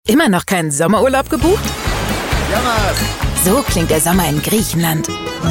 Immer noch keinen Sommerurlaub gebucht? Jonas! So klingt der Sommer in Griechenland.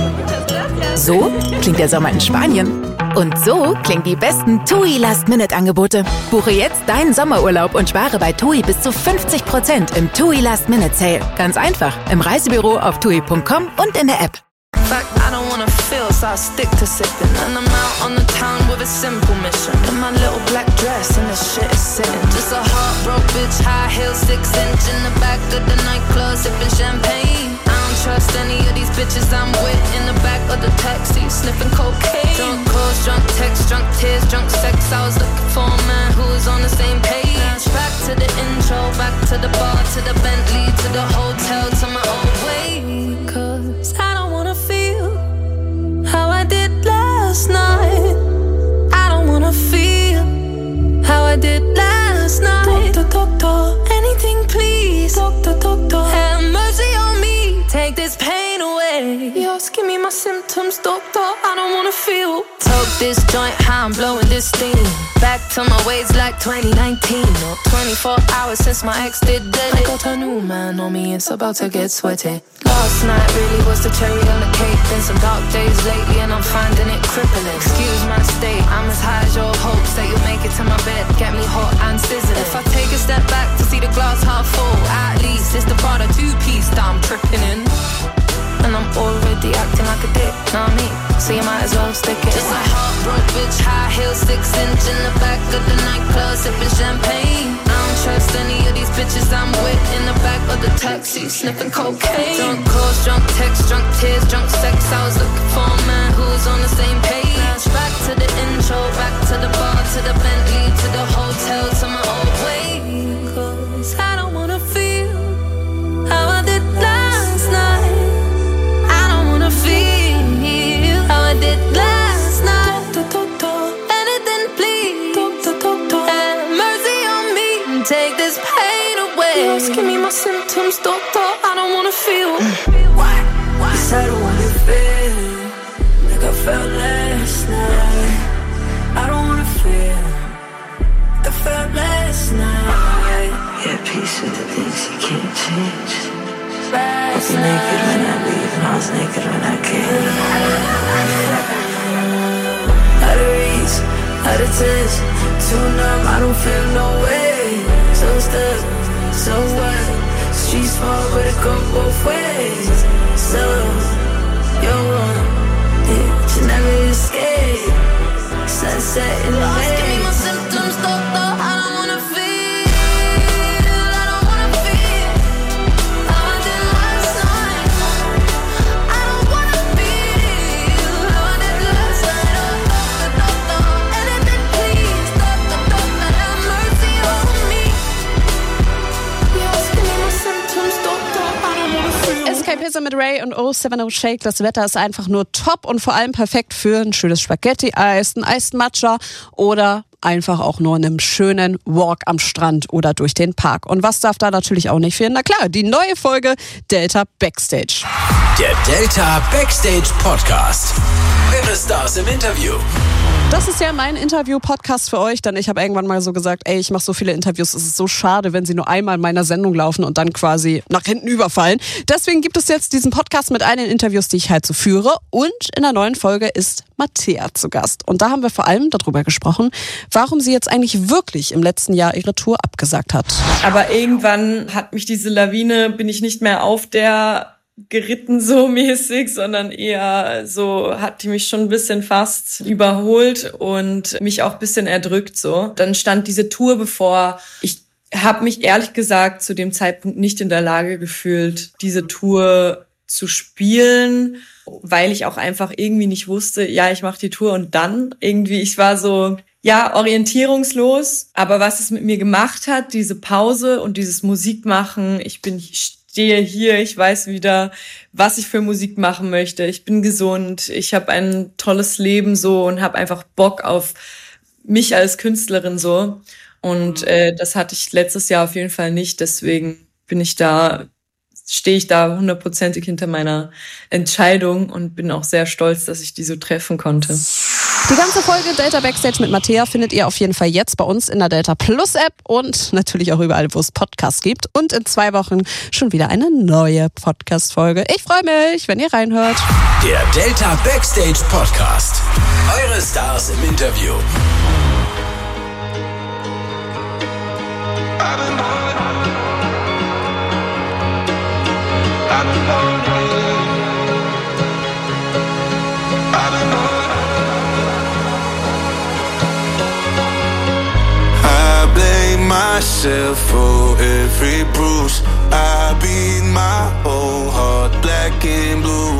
So klingt der Sommer in Spanien. Und so klingen die besten TUI Last-Minute-Angebote. Buche jetzt deinen Sommerurlaub und spare bei TUI bis zu 50% im TUI Last-Minute-Sale. Ganz einfach, im Reisebüro auf TUI.com und in der App. Fact, I don't wanna feel, so I stick to sipping. And I'm out on the town with a simple mission. In my little black dress and the shit is sitting. Just a heartbroken bitch, high heels, 6-inch in the back of the nightclub, sipping champagne. I don't trust any of these bitches I'm with. In the back of the taxi, sniffing cocaine. Drunk calls, drunk texts, drunk tears, drunk sex. I was looking for a man who was on the same page. Back to the intro, back to the bar, to the Bentley, to the hotel, to my old way. 'Cause I don't wanna feel how I did last night. I don't wanna feel how I did last night. Doctor, doctor, anything please. Doctor, doctor, have mercy on me. Take this pain away. Just give me my symptoms, doctor. I don't wanna feel. Toke this joint, how I'm blowing this steam. Back to my ways like 2019. Or 24 hours since my ex did dead. I got a new man on me, it's about to get sweaty. Last night really was the cherry on the cake. Been some dark days lately and I'm finding it crippling. Excuse my state, I'm as high as your hopes that you'll make it to my bed. Get me hot and sizzling. If I take a step back to see the glass half full, at least it's the Prada 2-piece that I'm tripping in. And I'm already acting like a dick, know what I mean? So you might as well stick it. Just a heartbroken bitch, high heels, 6-inch in the back of the nightclub, sipping champagne. I don't trust any of these bitches I'm with. In the back of the taxi, sniffing cocaine. Drunk calls, drunk texts, drunk tears, drunk sex. I was looking for a man who was on the same page. Back to the intro, back to the bar, to the Bentley, to the hotel, to my old way. 'Cause I don't wanna feel how I did last night. Feel how I did last night. Doctor, doctor, anything please. Doctor, doctor, have mercy on me. Take this pain away. Just give me my symptoms, doctor. I don't wanna feel. Why? Yes, I don't wanna feel like I felt last night. I don't wanna feel like I felt last night. Yeah, peace with the things you can't change. I was Last naked when I night. leave and I was naked when I came. Out of reach, out of touch, too numb, I don't feel no way. So stuck, so what? Streets small, but it go both ways. So, you're one, yeah, you never escape. Sunset in the way. Give me my symptoms, doctor, I don't wanna feel. I don't wanna feel how I did last night. I don't wanna feel how I did last night. Oh, doctor, doctor, anything please. Doctor, doctor, have mercy on me. Just give me my symptoms, doctor, I don't wanna feel. Escapism mit Ray und 070 Shake. Das Wetter ist einfach nur top und vor allem perfekt für ein schönes Spaghetti-Eis, ein Iced Matcha oder einfach auch nur einen schönen Walk am Strand oder durch den Park. Und was darf da natürlich auch nicht fehlen? Na klar, die neue Folge Delta Backstage. Der Delta Backstage Podcast. Eure Stars im Interview. Das ist ja mein Interview-Podcast für euch, denn ich habe irgendwann mal so gesagt, ey, ich mache so viele Interviews, es ist so schade, wenn sie nur einmal in meiner Sendung laufen und dann quasi nach hinten überfallen. Deswegen gibt es jetzt diesen Podcast mit all den Interviews, die ich halt so führe, und in der neuen Folge ist Mattea zu Gast. Und da haben wir vor allem darüber gesprochen, warum sie jetzt eigentlich wirklich im letzten Jahr ihre Tour abgesagt hat. Aber irgendwann hat mich diese Lawine, bin ich nicht mehr auf der geritten so mäßig, sondern eher so hat die mich schon ein bisschen fast überholt und mich auch ein bisschen erdrückt so. Dann stand diese Tour bevor. Ich habe mich ehrlich gesagt zu dem Zeitpunkt nicht in der Lage gefühlt, diese Tour zu spielen, weil ich auch einfach irgendwie nicht wusste, ja, ich mache die Tour und dann irgendwie, ich war so, ja, orientierungslos. Aber was es mit mir gemacht hat, diese Pause und dieses Musikmachen, ich stehe hier, ich weiß wieder, was ich für Musik machen möchte. Ich bin gesund, ich habe ein tolles Leben so und habe einfach Bock auf mich als Künstlerin so. Und das hatte ich letztes Jahr auf jeden Fall nicht. Deswegen stehe ich da 100%ig hinter meiner Entscheidung und bin auch sehr stolz, dass ich die so treffen konnte. Die ganze Folge Delta Backstage mit Mattea findet ihr auf jeden Fall jetzt bei uns in der Delta Plus App und natürlich auch überall, wo es Podcasts gibt. Und in 2 Wochen schon wieder eine neue Podcast-Folge. Ich freue mich, wenn ihr reinhört. Der Delta Backstage Podcast. Eure Stars im Interview. Myself for every bruise. I beat my whole heart black and blue.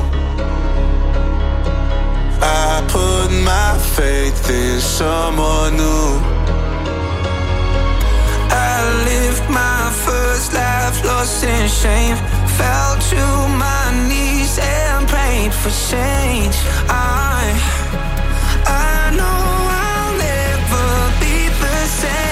I put my faith in someone new. I lived my first life lost in shame. Fell to my knees and prayed for change. I know I'll never be the same.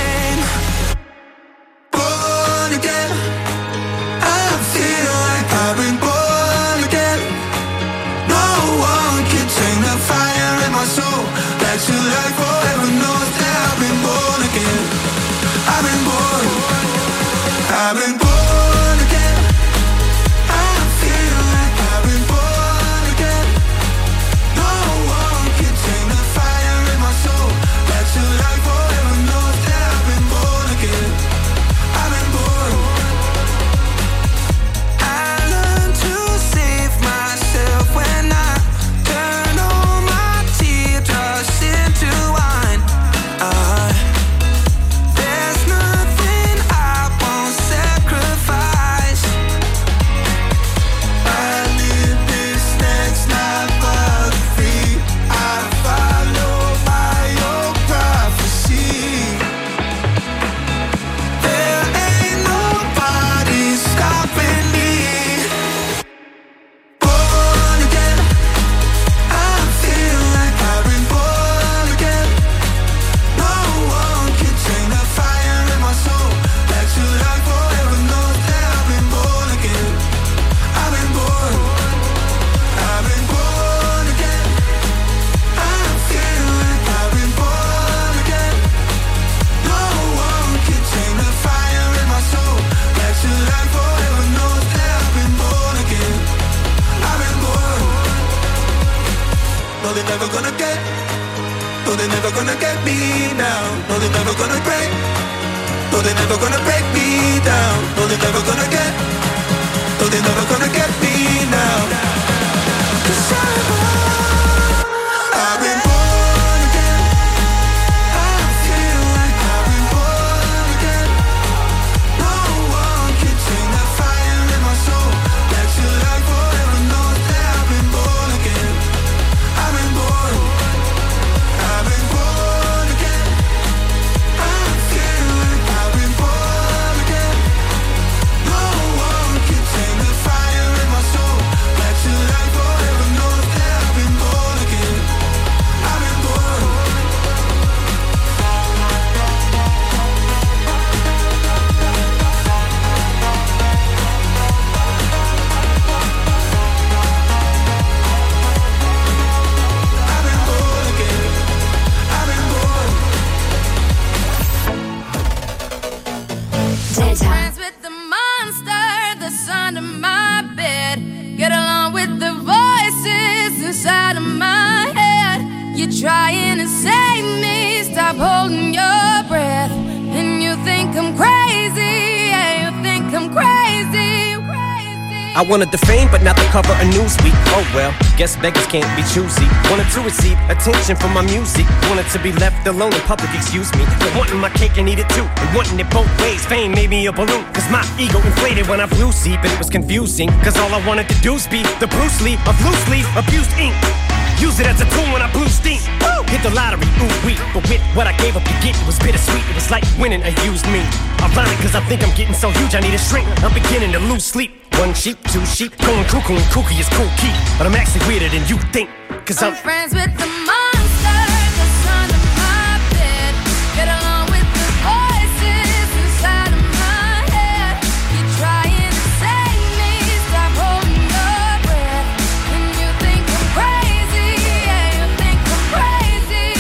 I wanted the fame, but not the cover of Newsweek. Oh well, guess beggars can't be choosy. Wanted to receive attention from my music. Wanted to be left alone in public, excuse me. But wanting my cake and eat it too, and wanting it both ways. Fame made me a balloon, cause my ego inflated when I flew see. But it was confusing, cause all I wanted to do was be the Bruce Lee of loose leaf abused ink. Use it as a tool when I blew steam. Woo! Hit the lottery, ooh wee. But with what I gave up to get, it was bittersweet. It was like winning a used me. Ironic, cause I think I'm getting so huge I need a shrink. I'm beginning to lose sleep. 1 sheep, 2 sheep, going cuckoo and kooky is cool key. But I'm actually weirder than you think, cause I'm friends with the monster that's under my bed. Get along with the voices inside of my head. You're trying to save me, stop holding your breath. And you think I'm crazy, yeah, you think I'm crazy.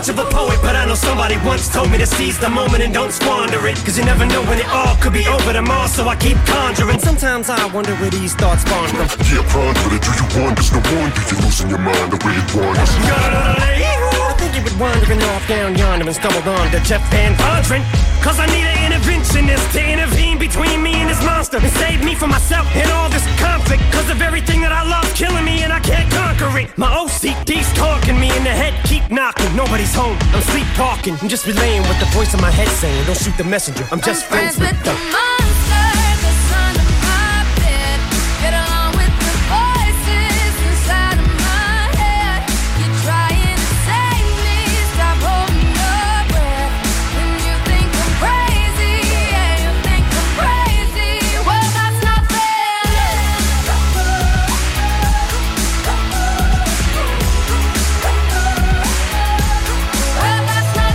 much of a poet, but I know somebody once told me to seize the moment and don't squander it. Cause you never know when it all could be over tomorrow, so I keep conjuring. Sometimes I wonder where these thoughts spawn from. Yeah, ponder it, do you wonder? No wonder you're losing your mind the way it wanders. I think you were wandering off down yonder and stumbled on to Jeff Van Vondren. Cause I need an interventionist to intervene between me and this monster and save me from myself and all this conflict. Cause of everything that I love killing me and I can't conquer it. My OCD's talking me in the head, keep knocking. Nobody's home, I'm sleepwalking. I'm just relaying what the voice in my head saying. Don't shoot the messenger, I'm just friends with the monster that's under my bed. Get along with the voices inside of my head. You're trying to save me, stop holding your breath. When you think I'm crazy, yeah, you think I'm crazy. Well, that's not fair. Well, that's not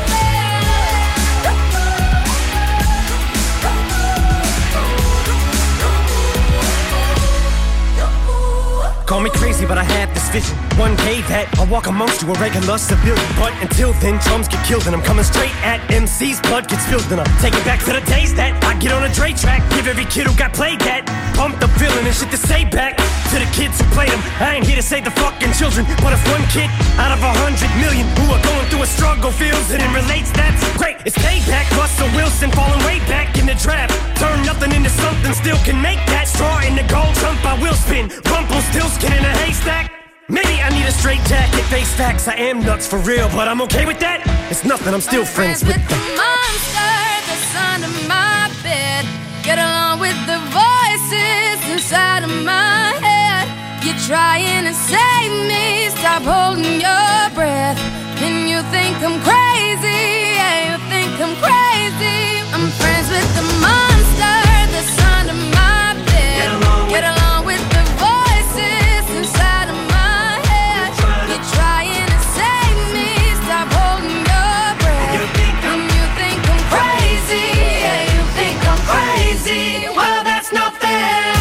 Call me crazy, but I had this vision. One day that I'll walk amongst you, a regular civilian. But until then, drums get killed and I'm coming straight at MC's blood gets spilled. And I'll take it back to the days that I get on a Dre track. Give every kid who got played that. Pump the feeling and shit to say back to the kids who played them. I ain't here to save the fucking children, but if one kid out of 100 million who are going through a struggle feels it and relates, that's great. It's payback. Russell Wilson falling way back in the draft. Turn nothing into something, still can make that. Straw in the gold, jump I will spin. Rumpelstiltskin in a haystack. Maybe I need a straight jacket, face facts. I am nuts for real, but I'm okay with that. It's nothing, I'm still friends with the monster that's under my bed. Get along with the voices inside of my head. You're trying to save me, stop holding your breath. And you think I'm crazy, yeah, you think I'm crazy. I'm friends with the monster that's under my bed. Get along with the voices inside of my head. You're trying to save me, stop holding your breath. And you think I'm crazy, yeah, you think I'm crazy. Well, that's not fair.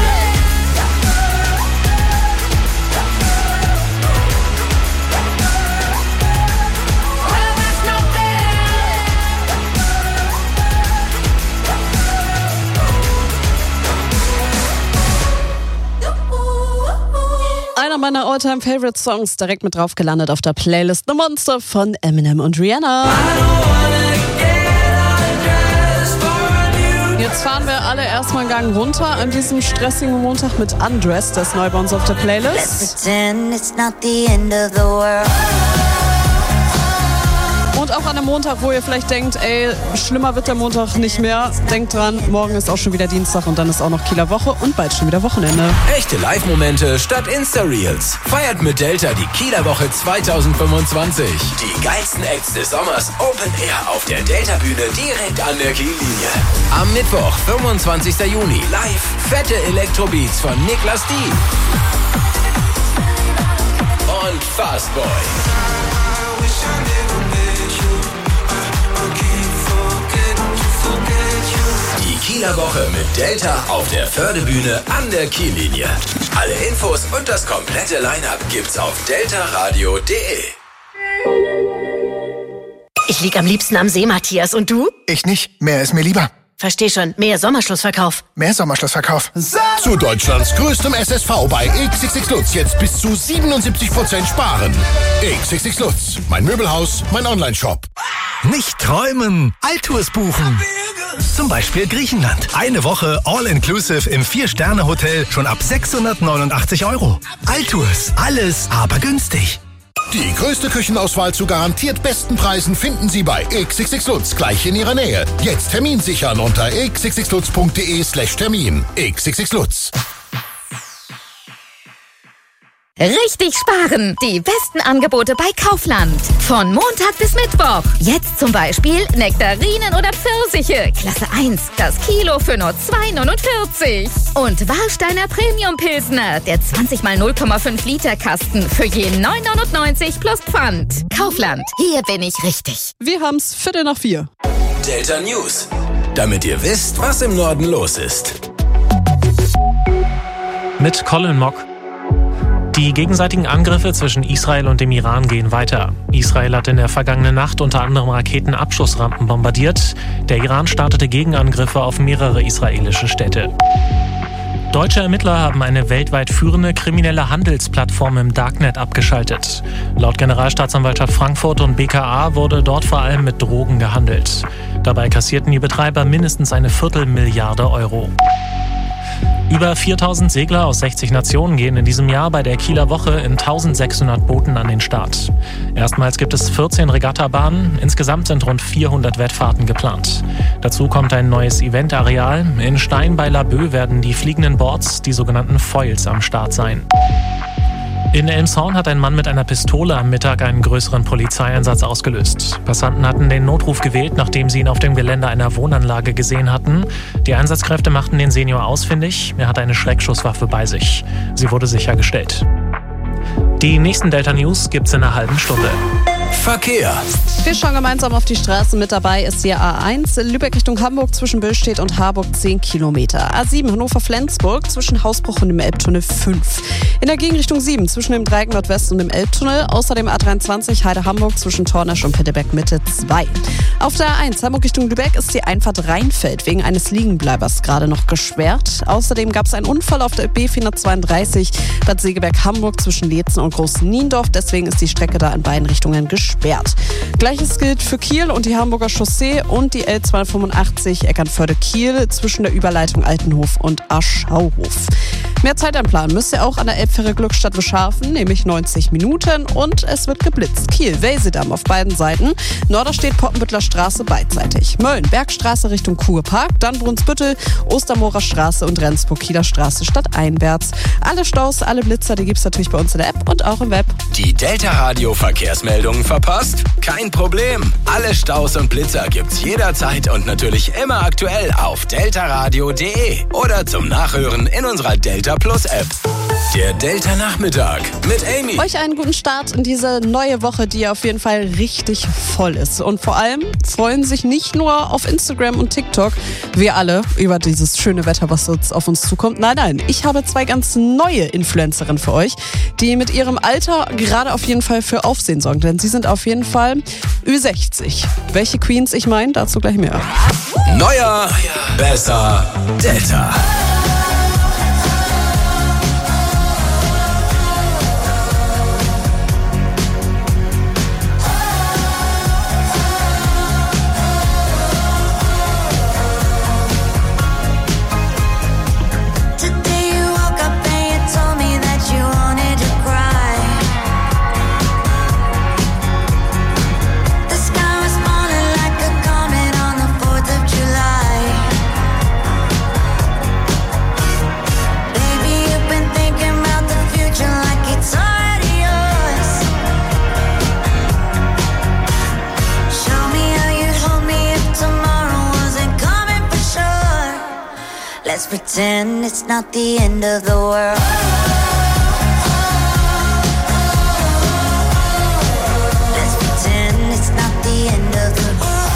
Well, that's not Einer meiner All-Time-Favorite-Songs direkt mit drauf gelandet auf der Playlist The Monster von Eminem und Rihanna. Jetzt fahren wir alle erstmal einen Gang runter an diesem stressigen Montag mit Undressed, das neu bei uns auf der Playlist. Und auch an einem Montag, wo ihr vielleicht denkt, ey, schlimmer wird der Montag nicht mehr. Denkt dran, morgen ist auch schon wieder Dienstag und dann ist auch noch Kieler Woche und bald schon wieder Wochenende. Echte Live-Momente statt Insta-Reels. Feiert mit Delta die Kieler Woche 2025. Die geilsten Acts des Sommers Open Air auf der Delta-Bühne direkt an der Kiellinie. Am Mittwoch, 25. Juni, live fette Elektrobeats von Niklas D. und Fastboy. Die Kieler Woche mit Delta auf der Fördebühne an der Kiellinie. Alle Infos und das komplette Line-Up gibt's auf deltaradio.de. Ich lieg am liebsten am See, Matthias. Und du? Ich nicht. Meer ist mir lieber. Versteh schon. Mehr Sommerschlussverkauf. Mehr Sommerschlussverkauf. Zu Deutschlands größtem SSV bei XXX Lutz jetzt bis zu 77% sparen. XXX Lutz. Mein Möbelhaus, mein Onlineshop. Nicht träumen, Altours buchen. Zum Beispiel Griechenland. Eine Woche All-Inclusive im 4-Sterne-Hotel schon ab 689 €. Altours. Alles, aber günstig. Die größte Küchenauswahl zu garantiert besten Preisen finden Sie bei XXX Lutz gleich in Ihrer Nähe. Jetzt Termin sichern unter xxxlutz.de/Termin. XXX Lutz. Richtig sparen! Die besten Angebote bei Kaufland. Von Montag bis Mittwoch. Jetzt zum Beispiel Nektarinen oder Pfirsiche. Klasse 1. Das Kilo für nur 2,49. Und Warsteiner Premium Pilsner. Der 20 x 0,5 Liter Kasten für je 9,99 plus Pfand. Kaufland. Hier bin ich richtig. Wir haben's 4:45. Delta News. Damit ihr wisst, was im Norden los ist. Mit Colin Mock. Die gegenseitigen Angriffe zwischen Israel und dem Iran gehen weiter. Israel hat in der vergangenen Nacht unter anderem Raketenabschussrampen bombardiert. Der Iran startete Gegenangriffe auf mehrere israelische Städte. Deutsche Ermittler haben eine weltweit führende kriminelle Handelsplattform im Darknet abgeschaltet. Laut Generalstaatsanwaltschaft Frankfurt und BKA wurde dort vor allem mit Drogen gehandelt. Dabei kassierten die Betreiber mindestens eine Viertelmilliarde Euro. Über 4000 Segler aus 60 Nationen gehen in diesem Jahr bei der Kieler Woche in 1600 Booten an den Start. Erstmals gibt es 14 Regattabahnen, insgesamt sind rund 400 Wettfahrten geplant. Dazu kommt ein neues Eventareal. In Stein bei Laboe werden die fliegenden Boards, die sogenannten Foils, am Start sein. In Elmshorn hat ein Mann mit einer Pistole am Mittag einen größeren Polizeieinsatz ausgelöst. Passanten hatten den Notruf gewählt, nachdem sie ihn auf dem Gelände einer Wohnanlage gesehen hatten. Die Einsatzkräfte machten den Senior ausfindig. Er hatte eine Schreckschusswaffe bei sich. Sie wurde sichergestellt. Die nächsten Delta-News gibt's in einer halben Stunde. Verkehr. Wir schauen gemeinsam auf die Straßen. Mit dabei ist die A1 Lübeck Richtung Hamburg zwischen Billstedt und Harburg 10 Kilometer. A7 Hannover-Flensburg zwischen Hausbruch und dem Elbtunnel 5. In der Gegenrichtung 7 zwischen dem Dreieck Nordwest und dem Elbtunnel. Außerdem A23 Heide-Hamburg zwischen Tornesch und Pittebeck Mitte 2. Auf der A1 Hamburg Richtung Lübeck ist die Einfahrt Rheinfeld wegen eines Liegenbleibers gerade noch gesperrt. Außerdem gab es einen Unfall auf der B432 Bad Segeberg-Hamburg zwischen Leetzen und Groß-Niendorf. Deswegen ist die Strecke da in beiden Richtungen gesperrt. Gleiches gilt für Kiel und die Hamburger Chaussee und die L285 Eckernförde-Kiel zwischen der Überleitung Altenhof und Aschauhof. Mehr Zeit einplanen müsst ihr auch an der Elbfähre Glückstadt-Wischhafen, nämlich 90 Minuten, und es wird geblitzt. Kiel, Welsedamm auf beiden Seiten, Norderstedt, Poppenbüttler Straße beidseitig, Mölln, Bergstraße Richtung Kurpark, dann Brunsbüttel, Ostermoorer Straße und Rendsburg-Kieler Straße statt Einwärts. Alle Staus, alle Blitzer, die gibt's natürlich bei uns in der App und auch im Web. Die Delta-Radio-Verkehrsmeldungen verpasst? Kein Problem. Alle Staus und Blitzer gibt's jederzeit und natürlich immer aktuell auf deltaradio.de oder zum Nachhören in unserer Delta Plus App. Der Delta Nachmittag mit Amy. Euch einen guten Start in diese neue Woche, die auf jeden Fall richtig voll ist. Und vor allem freuen sich nicht nur auf Instagram und TikTok wir alle über dieses schöne Wetter, was jetzt auf uns zukommt. Nein, ich habe 2 ganz neue Influencerinnen für euch, die mit ihrem Alter gerade auf jeden Fall für Aufsehen sorgen. Denn sie sind auf jeden Fall Ü60. Welche Queens ich meine, dazu gleich mehr. Neuer, besser, Delta. Let's pretend it's not the end of the world. Let's pretend it's not the end of the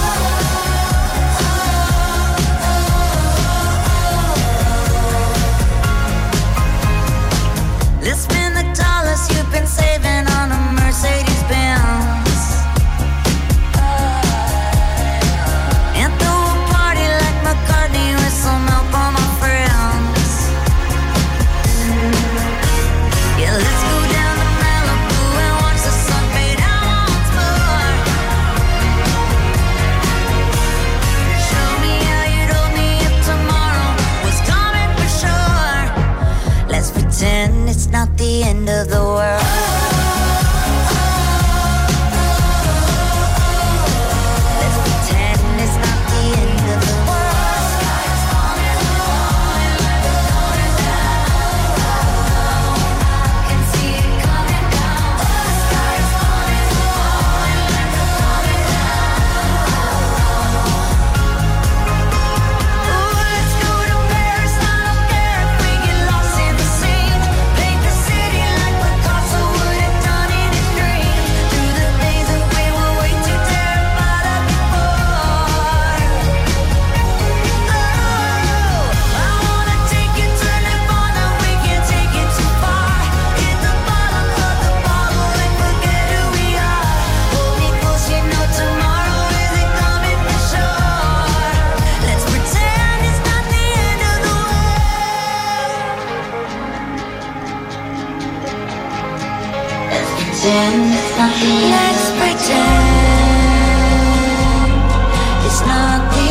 world. Let's spend the dollars you've been saving on a Mercedes-Benz. pretend it's not the end. Let's pretend it's not the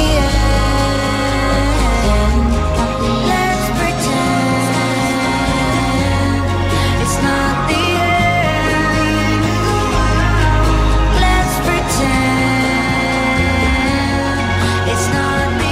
end. Let's pretend it's not the end. Let's pretend it's not the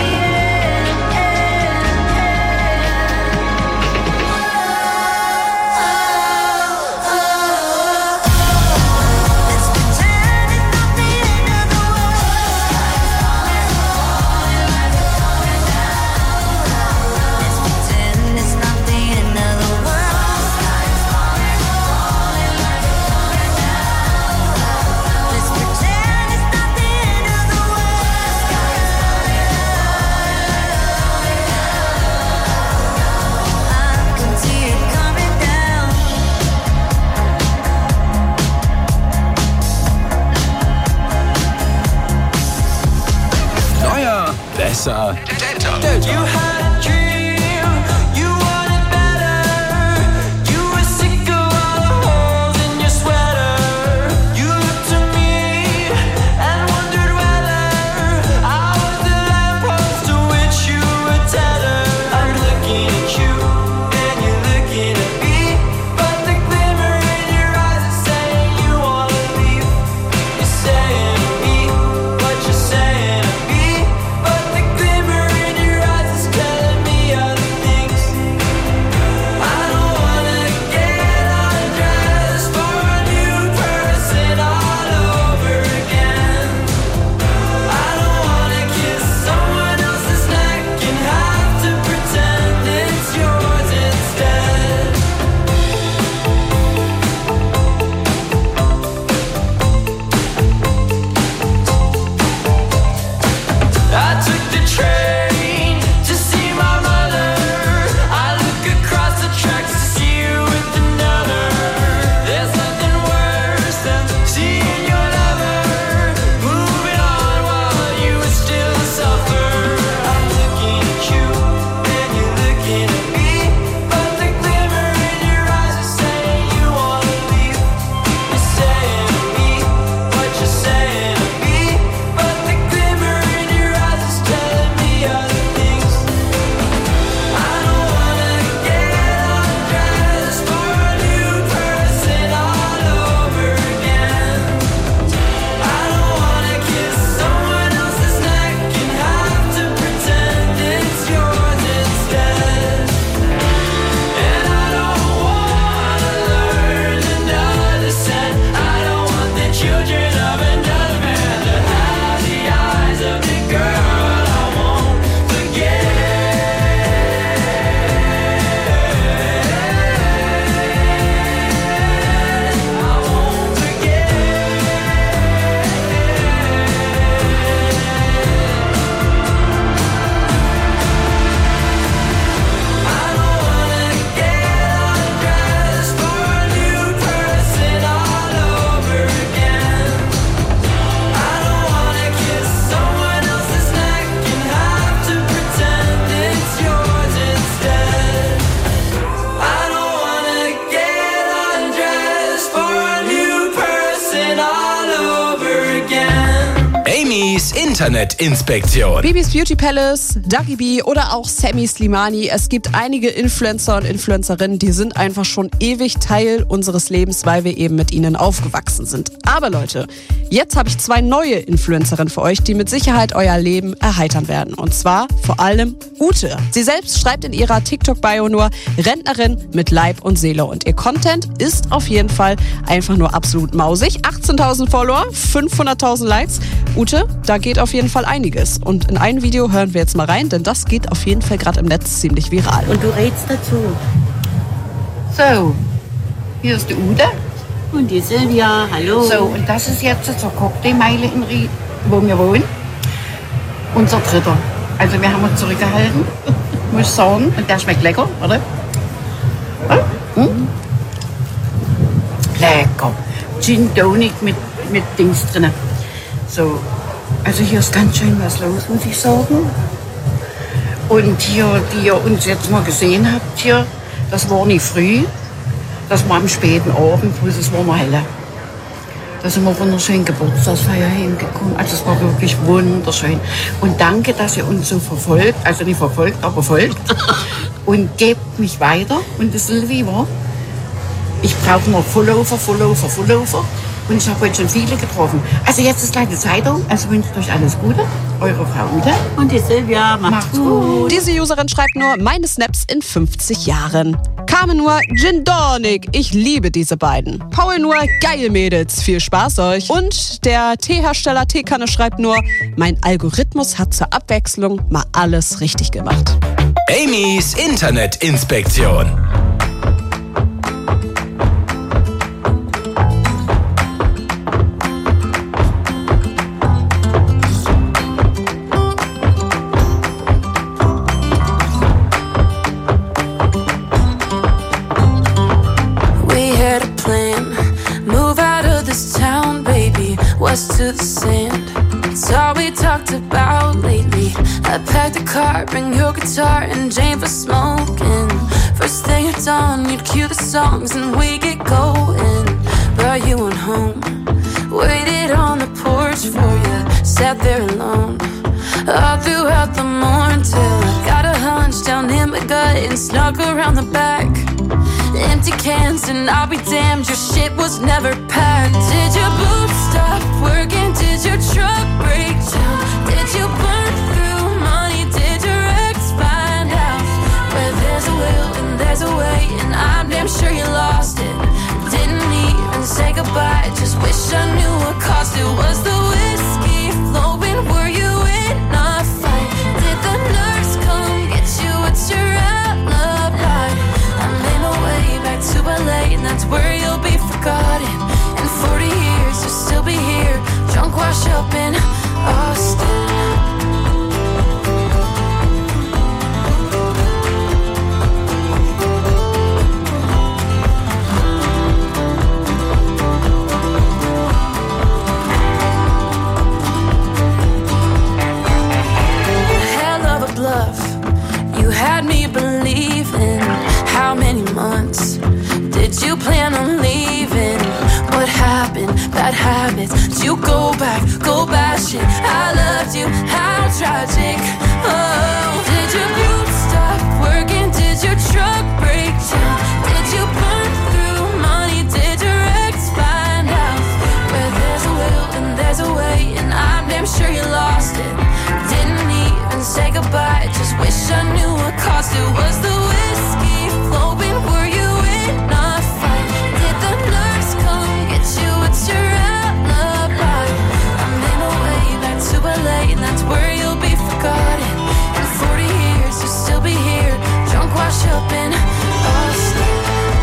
Besser. Delta. You had a dream, you wanted better. You were sick of all the holes in your sweater. You looked to me and wondered whether I was the lamppost to which you were tethered. I'm looking at you and you're looking at me, but the glimmer in your eyes is saying you wanna leave. You're saying to me what you're saying to me, but the glimmer in your eyes is telling me other things. I don't wanna get undressed for a new person all over again. I don't wanna kiss someone else's neck and have to pretend it's yours instead. I took the train to see my mother. I look across the tracks to see you with another. There's nothing worse than seeing your lover moving on while you still suffer. I'm looking at you and you're looking at me, but the glimmer in your eyes is saying you wanna leave. You're saying to me what you're saying to me, but the glimmer in your eyes is telling me other things. I don't wanna get undressed for a new person all over again. I don't wanna kiss someone else's neck and have to pretend it's yours instead. And I don't wanna learn another scent. I don't want the children of another man to have the eyes of the girl I won't forget. I won't forget. I don't wanna get undressed for a new person all over again. I don't wanna kiss someone else's neck and have to pretend it's yours instead. I don't wanna get undressed for a new person all over again. Amy's Internetinspektion. Bibis Beauty Palace, Dagi B oder auch Sammy Slimani. Es gibt einige Influencer und Influencerinnen, die sind einfach schon ewig Teil unseres Lebens, weil wir eben mit ihnen aufgewachsen sind. Aber Leute, jetzt habe ich 2 neue Influencerinnen für euch, die mit Sicherheit euer Leben erheitern werden. Und zwar vor allem Ute. Sie selbst schreibt in ihrer TikTok-Bio nur Rentnerin mit Leib und Seele. Und ihr Content ist auf jeden Fall einfach nur absolut mausig. 18.000 Follower, 500.000 Likes. Ute, da geht auf jeden Fall einiges. Und in ein Video hören wir jetzt mal rein, denn das geht auf jeden Fall gerade im Netz ziemlich viral. Und du redest dazu. So, hier ist die Ute. Und die Silvia, hallo. So, und das ist jetzt zur Cocktailmeile in Ried, wo wir wohnen. Unser dritter. Also wir haben uns zurückgehalten, muss ich sagen. Und der schmeckt lecker, oder? Hm? Lecker. Gin Tonic mit Dings drin. So, also hier ist ganz schön was los, muss ich sagen. Und hier, die ihr uns jetzt mal gesehen habt, hier, das war nicht früh. Das war am späten Abend, wo es war noch helle. Da sind wir von einer schönen Geburtstagsfeier hingekommen. Also es war wirklich wunderschön. Und danke, dass ihr uns so verfolgt. Also nicht verfolgt, aber folgt. Und gebt mich weiter. Und das Sylvie war, ich brauche noch Follower. Und ich habe heute schon viele getroffen. Also jetzt ist gleich die Zeitung. Also wünsche ich euch alles Gute. Eure Frau Ute. Und die Silvia. Macht's gut. Diese Userin schreibt nur, meine Snaps in 50 Jahren. Carmen nur, Gin Tonic. Ich liebe diese beiden. Paul nur, geil Mädels. Viel Spaß euch. Und der Teehersteller Teekanne schreibt nur, mein Algorithmus hat zur Abwechslung mal alles richtig gemacht. Amy's Internetinspektion. West to the sand, it's all we talked about lately. I packed a car, bring your guitar and Jane for smoking. First thing at dawn, you'd cue the songs and we get going. Brought you on home, waited on the porch for you, sat there alone all throughout the morning till I got a hunch down in my gut and snuck around the back. Empty cans and I'll be damned, your shit was never packed. Did your boots stop working? Did your truck break down? Did you burn through money? Did your ex find out? Where there's a will and there's a way, and I'm damn sure you lost it. Didn't even say goodbye, just wish I knew what cost it. Was the whiskey flowing? Were you in a fight? Did the nurse come get you? What's your alibi? I'm in a way back to LA, and that's where you'll be forgotten. In 40 years you'll still be here, drunk, washed up in Austin. Hell of a bluff, you had me believing. How many months did you plan on leaving? What happened? Bad habits. Did you go back shit? I loved you, how tragic. Oh, did your boots stop working? Did your truck break down? Did you burn through money? Did your ex find out? Where there's a will and there's a way, and I'm damn sure you lost it. Didn't even say goodbye, just wish I knew what cost it. Was the whiskey flowing? Were you in a fight? Did the nurse come get you? What's your alibi? I'm in a way back to LA, and that's where you'll be forgotten. In 40 years you'll still be here, drunk, washed up in Austin.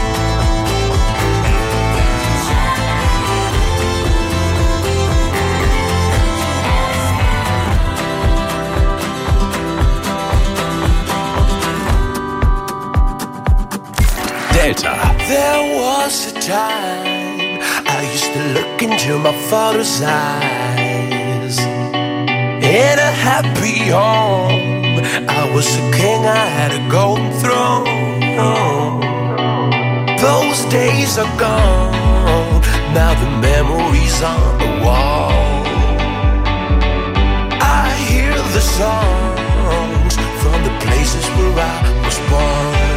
Delta. There was a time I used to look into my father's eyes. In a happy home, I was a king, I had a golden throne. Those days are gone, now the memories on the wall. I hear the songs from the places where I was born.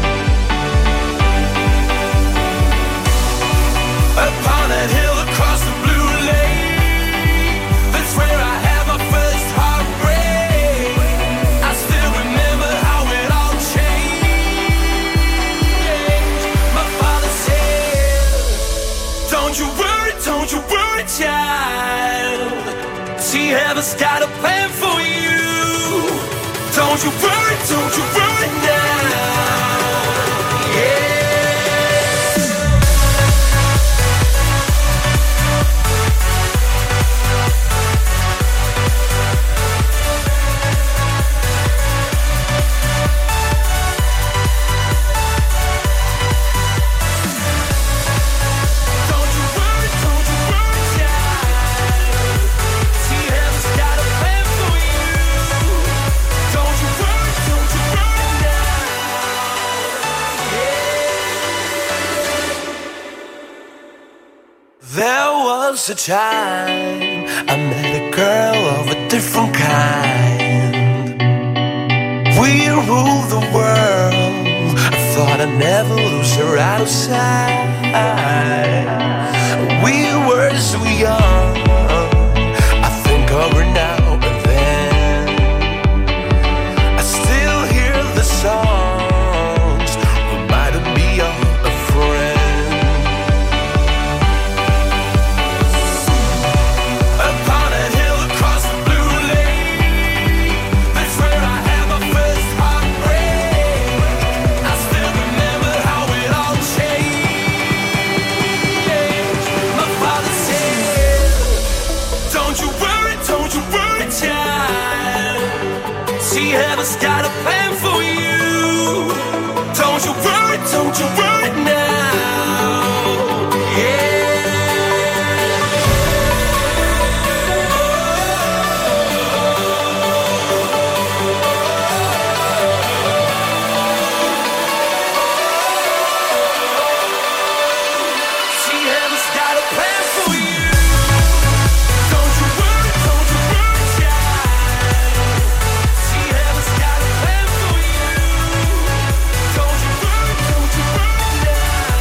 Upon that hill across the blue lake, that's where I had my first heartbreak. I still remember how it all changed. My father said, don't you worry, child. See, heaven's got a plan for you. Don't you worry now. Yeah. Don't you worry now. was a time I met a girl of a different kind. We ruled the world. I thought I'd never lose her out of sight. We were so young. I think of her now and then. I still hear the songs reminding me of a friend. Upon a hill across the blue lake, that's where I had my first heartbreak. I still remember how it all changed. My father said, don't you worry, child. See, heaven's got a plan for you. Don't you worry now. Yeah. See, heaven's got a plan for you. Don't you worry, child. See, heaven's got a plan for you. Don't you worry now.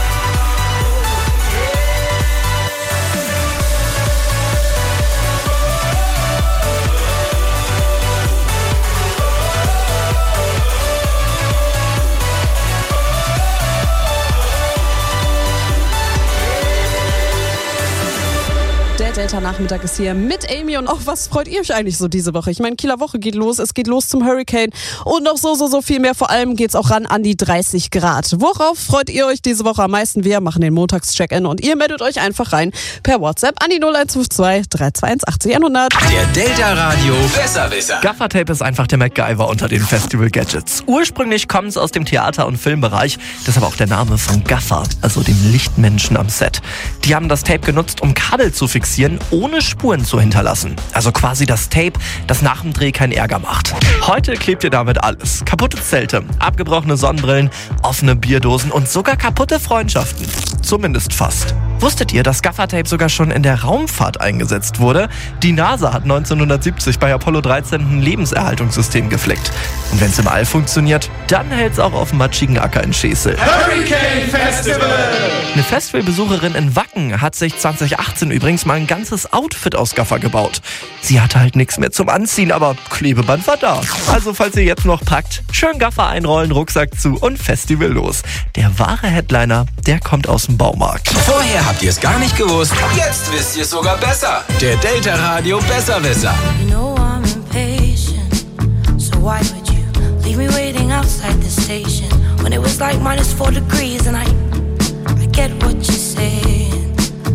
Der Delta-Nachmittag ist hier mit Amy und auch was freut ihr euch eigentlich so diese Woche? Ich meine, Kieler Woche geht los, es geht los zum Hurricane und noch so viel mehr. Vor allem geht's auch ran an die 30 Grad. Worauf freut ihr euch diese Woche am meisten? Wir machen den Montags-Check-In und ihr meldet euch einfach rein per WhatsApp an die 0152 321 80 100. Der Delta Radio Besserwisser. Gaffertape ist einfach der MacGyver unter den Festival-Gadgets. Ursprünglich kommt es aus dem Theater- und Filmbereich, deshalb auch der Name von Gaffer, also dem Lichtmenschen am Set. Die haben das Tape genutzt, um Kabel zu fixieren, ohne Spuren zu hinterlassen. Also quasi das Tape, das nach dem Dreh keinen Ärger macht. Heute klebt ihr damit alles. Kaputte Zelte, abgebrochene Sonnenbrillen, offene Bierdosen und sogar kaputte Freundschaften. Zumindest fast. Wusstet ihr, dass Gaffertape sogar schon in der Raumfahrt eingesetzt wurde? Die NASA hat 1970 bei Apollo 13 ein Lebenserhaltungssystem geflickt. Und wenn es im All funktioniert, dann hält es auch auf dem matschigen Acker in Schesel. Hurricane Festival! Eine Festivalbesucherin in Wacken hat sich 2018 übrigens mal ein ganzes Outfit aus Gaffer gebaut. Sie hatte halt nichts mehr zum Anziehen, aber Klebeband war da. Also falls ihr jetzt noch packt, schön Gaffer einrollen, Rucksack zu und Festival los. Der wahre Headliner, der kommt aus dem Baumarkt. Vorher habt ihr es gar nicht gewusst, jetzt wisst ihr es sogar besser. Der Delta Radio Besserwisser. You know I'm impatient, so why would you leave me waiting outside the station when it was like -4 degrees and I get what you're saying.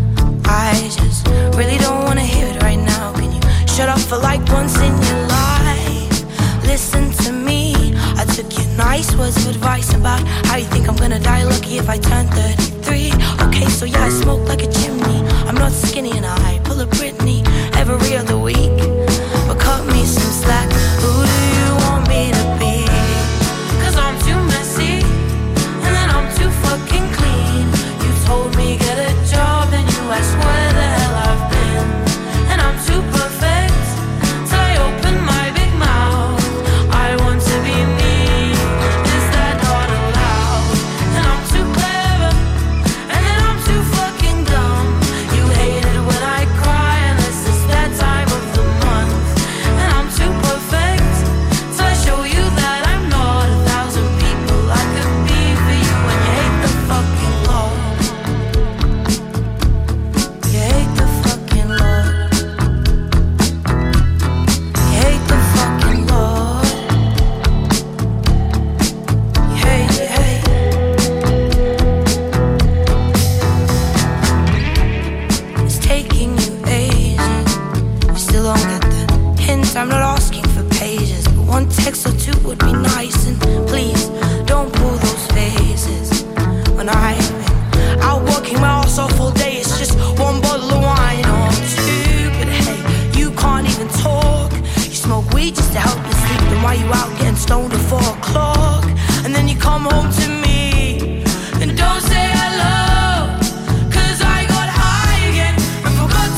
I just really don't wanna hear it right now. Can you shut up for like once in your life? Listen to me. I took your nice words of advice about how you think I'm gonna die lucky if I turn 33. Okay, so yeah, I smoke like a chimney. I'm not skinny and I pull a Britney every other week. But cut me some slack. Who do you want me to be? 'Cause I'm too messy and then I'm too fucking clean. You told me get a job and you asked where the hell I've been. And I'm too perfect till I open my big mouth. I want to be me. Is that not allowed? And I'm too clever and then I'm too fucking dumb. You hate it when I cry and this is that time of the month. And I'm too perfect till I show you that I'm not 1,000 people I could be for you. And you hate the fucking Lord. You hate the fucking Lord. You hate the fucking Lord. You hate, you hate. It's taking you ages. You still don't get the hint. I'm not asking for pages, but one text or two would be nice. And please don't pull those faces when I've been out working my ass off all day. It's just one bottle of wine or two. But hey, you can't even talk. You smoke weed just to help you sleep. Then why you out getting stoned at 4 o'clock? And then you come home to me and don't say hello. 'Cause I got high again and forgot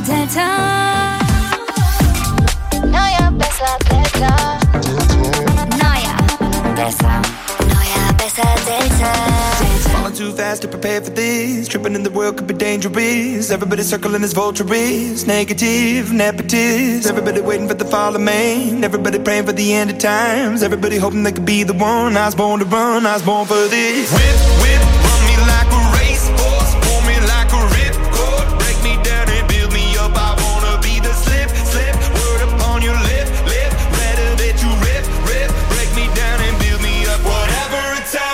Delta. Neuer, besser, Delta. Neuer, besser. Neuer, besser, Delta. Falling too fast to prepare for this. Tripping in the world could be dangerous. Everybody circling as vultures. Negative, nepotist. Everybody waiting for the fall of man. Everybody praying for the end of times. Everybody hoping they could be the one. I was born to run, I was born for this. Whip, whip, run me like a racehorse. Pull me like a ripcord. Break me down and build me up. I wanna be the slip, slip. Word upon your lip, lip. Better that you rip, rip. Break me down and build me up. Whatever it takes.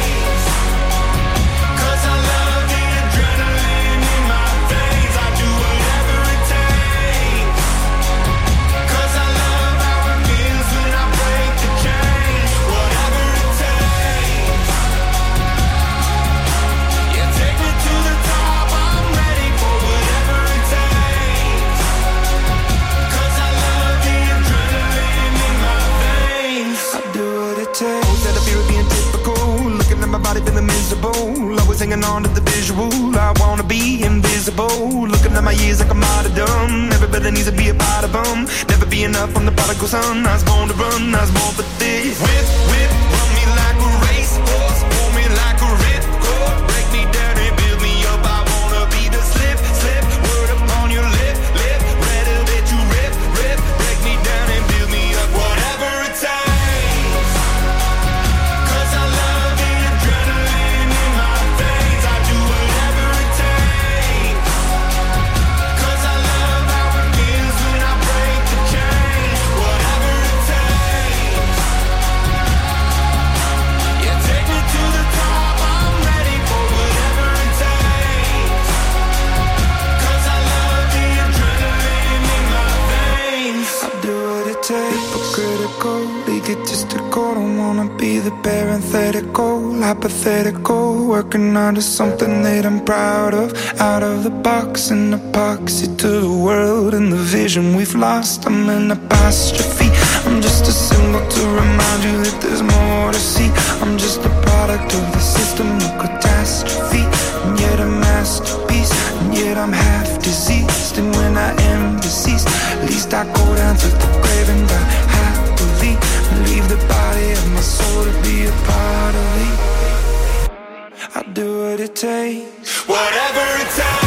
My body feeling miserable, always hanging on to the visual. I wanna be invisible, looking at my years like I'm martyrdom. Everybody needs to be a part of them. Never be enough, I'm the prodigal son. I was born to run, I was born for this. Whip, whip, run me like a racehorse. Pull me like a ripcord. Break me down and build me up. I wanna be the slip, slip. Word upon your lip, lip. Better that you rip, rip. Break me down and build me up. Whatever it takes. Hypocritical, egotistical, don't wanna be the parenthetical, hypothetical, working onto something that I'm proud of, out of the box, an epoxy to the world and the vision we've lost. I'm an apostrophe, I'm just a symbol to remind you that there's more to see. I'm just a product of the system of catastrophe, and yet a masterpiece, and yet I'm half diseased. And when I am deceased, at least I go down to the grave and die happily, and leave the body of my soul to be a part of me. I'll do what it takes, whatever it takes.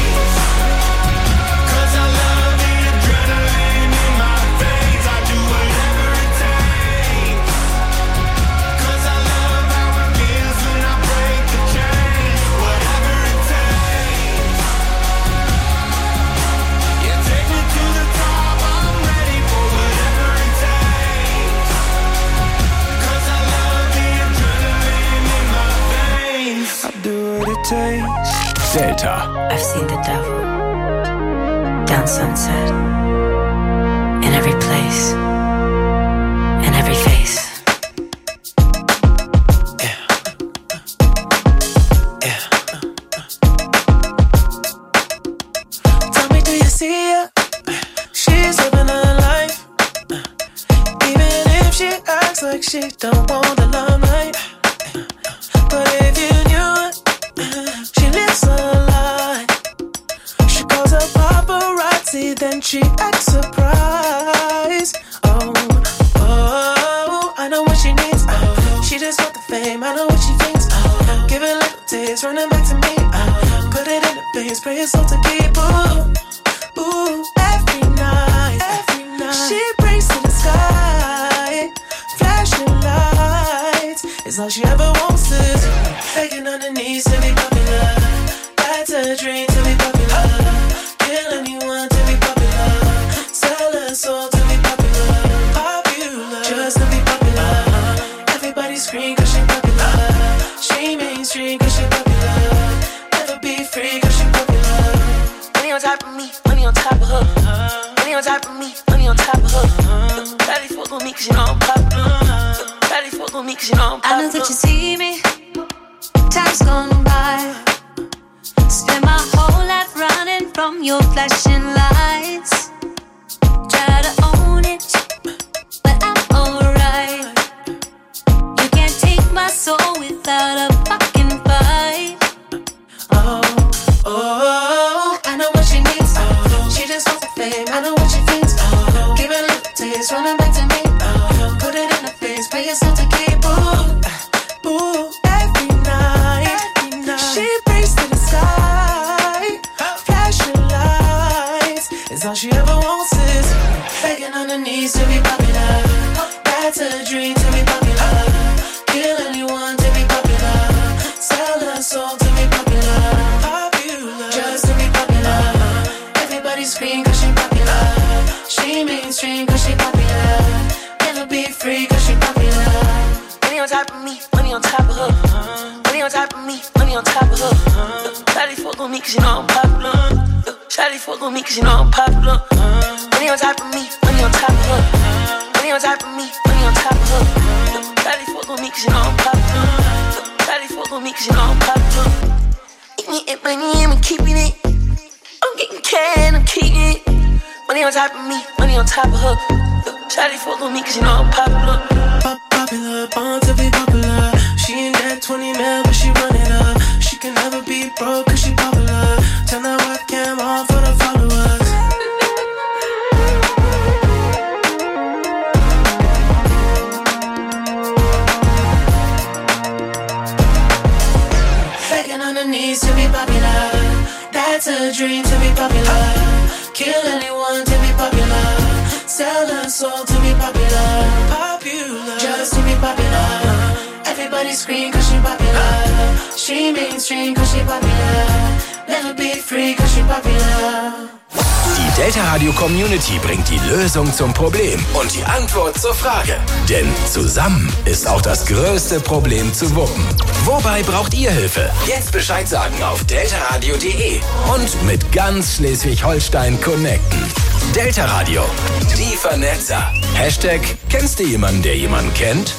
Delta. I've seen the devil down Sunset, in every place, in every face. Tell me, do you see her? She's living her life, even if she acts like she don't want the limelight. But if you knew it, she lives a lie. She calls her paparazzi, then she acts surprised. Oh, oh, I know what she needs. She just want the fame, I know what she thinks. Give it little taste, running back to me. Put it in the veins, pray it's all to keep. Ooh, ooh, every night, she prays to the sky, flashing lights. It's all she ever wants to do. Begging on her knees to be popular. That's a dream to be popular. Kill anyone to be popular. Sell her soul to be popular. Popular, just to be popular. Everybody scream cause she popular. She mainstream cause she popular. Never be free cause she popular. Money on top of me, money on top of her. Money on top of me, money on top of her. Daddy fuck on me cause you know I'm popular. Daddy fuck on me cause you know I'm popular. I know that you see me. Time's gone by. Spend my whole life running from your flashing lights. Try to own it, but I'm alright. You can't take my soul without a fucking fight. Oh, oh, I know what she needs. knees to be popular. That's a dream to be popular. Kill anyone to be popular. Sell her soul to be popular. Popular, just to be popular. Everybody scream cause she popular. She mainstream cause she popular. Never be free cause she popular. Money on top of me, money on top of her. Money on top of me, money on top of her. Shawty fuck on me cause you know I'm popular. Shawty fuck on me cause you know I'm popular. Money on top of me, money on top of her. Money on top of me, money on top of her. Shawty fuck on me cause you know I'm popular. Shawty fuck on me cause you know I'm popular. Eating it, money, I'm keeping it. I'm getting can, I'm keeping it. Money on top of me, money on top of her. Shawty fuck on me cause you know I'm popular. Popular, born to be popular. She ain't that 20 mil, but she run it up. She can never be broke cause she popular. Turn that webcam on for the followers. Begging on her knees to be popular. That's a dream to be popular. Kill anyone to be popular. Sell her soul to be popular. Popular, just to be popular. Everybody scream cause she popular. She mainstream cause she popular. Never be free cause she popular. Die Delta Radio Community bringt die Lösung zum Problem und die Antwort zur Frage. Denn zusammen ist auch das größte Problem zu wuppen. Wobei braucht ihr Hilfe? Jetzt Bescheid sagen auf deltaradio.de und mit ganz Schleswig-Holstein connecten. Delta Radio, die Vernetzer. Hashtag, kennst du jemanden, der jemanden kennt?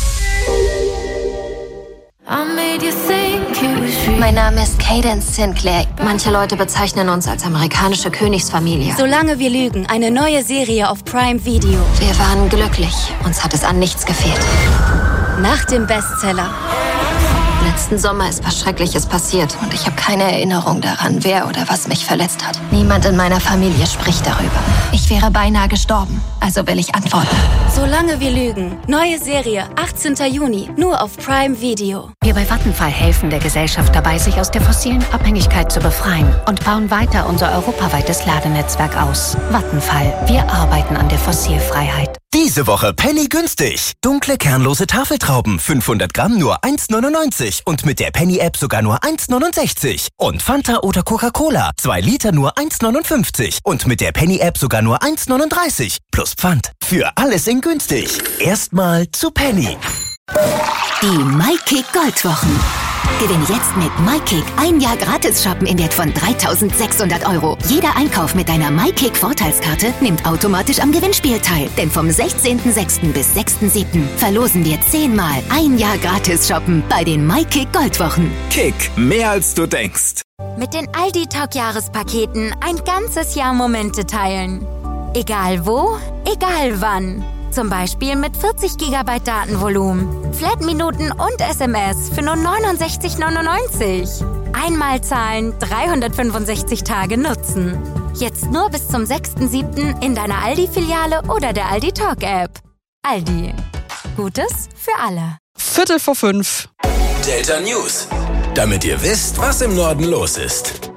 Mein Name ist Cadence Sinclair. Manche Leute bezeichnen uns als amerikanische Königsfamilie. Solange wir lügen, eine neue Serie auf Prime Video. Wir waren glücklich. Uns hat es an nichts gefehlt. Nach dem Bestseller. Letzten Sommer ist was Schreckliches passiert und ich habe keine Erinnerung daran, wer oder was mich verletzt hat. Niemand in meiner Familie spricht darüber. Ich wäre beinahe gestorben, also will ich antworten. Solange wir lügen. Neue Serie, 18. Juni, nur auf Prime Video. Wir bei Vattenfall helfen der Gesellschaft dabei, sich aus der fossilen Abhängigkeit zu befreien und bauen weiter unser europaweites Ladenetzwerk aus. Vattenfall, wir arbeiten an der Fossilfreiheit. Diese Woche Penny günstig. Dunkle, kernlose Tafeltrauben, 500 Gramm nur 1,99 und mit der Penny-App sogar nur 1,69. Und Fanta oder Coca-Cola, 2 Liter nur 1,59 und mit der Penny-App sogar nur 1,39. Plus Pfand. Für alles in günstig. Erstmal zu Penny. Die MyKick Goldwochen. Gewinne jetzt mit MyKick ein Jahr gratis shoppen in Wert von 3.600 €. Jeder Einkauf mit deiner MyKick Vorteilskarte nimmt automatisch am Gewinnspiel teil. Denn vom 16.06. bis 6.07. verlosen wir 10-mal ein Jahr gratis shoppen bei den MyKick Goldwochen. Kick, mehr als du denkst. Mit den Aldi Talk Jahrespaketen ein ganzes Jahr Momente teilen. Egal wo, egal wann. Zum Beispiel mit 40 GB Datenvolumen, Flat-Minuten und SMS für nur 69,99. Einmal zahlen, 365 Tage nutzen. Jetzt nur bis zum 6.7. in deiner Aldi-Filiale oder der Aldi Talk-App. Aldi. Gutes für alle. 4:45. Delta News. Damit ihr wisst, was im Norden los ist.